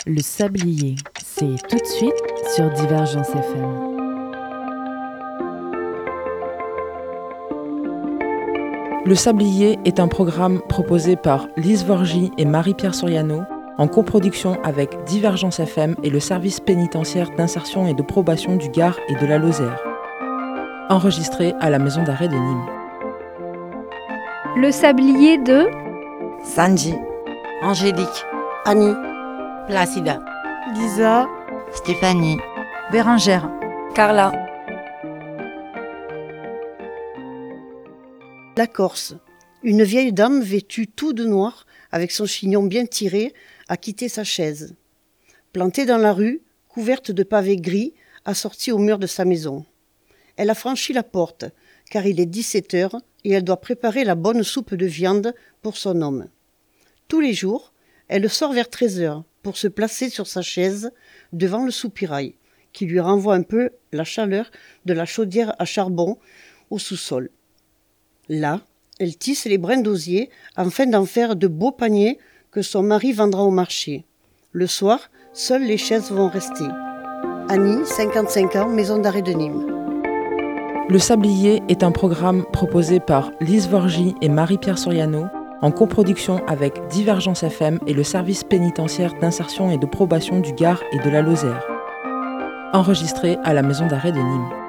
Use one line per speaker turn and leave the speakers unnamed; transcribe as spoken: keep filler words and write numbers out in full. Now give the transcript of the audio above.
Le Sablier, c'est tout de suite sur Divergence F M.
Le Sablier est un programme proposé par Lise Vorgy et Marie-Pierre Soriano en coproduction avec Divergence F M et le service pénitentiaire d'insertion et de probation du Gard et de la Lozère. Enregistré à la maison d'arrêt de Nîmes.
Le Sablier de
Sanji,
Angélique,
Annie,
Placida,
Lisa,
Stéphanie,
Bérangère,
Carla.
La Corse. Une vieille dame vêtue tout de noir, avec son chignon bien tiré, a quitté sa chaise. Plantée dans la rue, couverte de pavés gris, assortie au mur de sa maison. Elle a franchi la porte, car il est dix-sept heures et elle doit préparer la bonne soupe de viande pour son homme. Tous les jours, elle sort vers treize heures pour se placer sur sa chaise devant le soupirail, qui lui renvoie un peu la chaleur de la chaudière à charbon au sous-sol. Là, elle tisse les brins d'osier afin d'en faire de beaux paniers que son mari vendra au marché. Le soir, seules les chaises vont rester. Annie, cinquante-cinq ans, maison d'arrêt de Nîmes.
Le Sablier est un programme proposé par Lise Vorgy et Marie-Pierre Soriano en coproduction avec Divergence F M et le service pénitentiaire d'insertion et de probation du Gard et de la Lozère. Enregistré à la maison d'arrêt de Nîmes.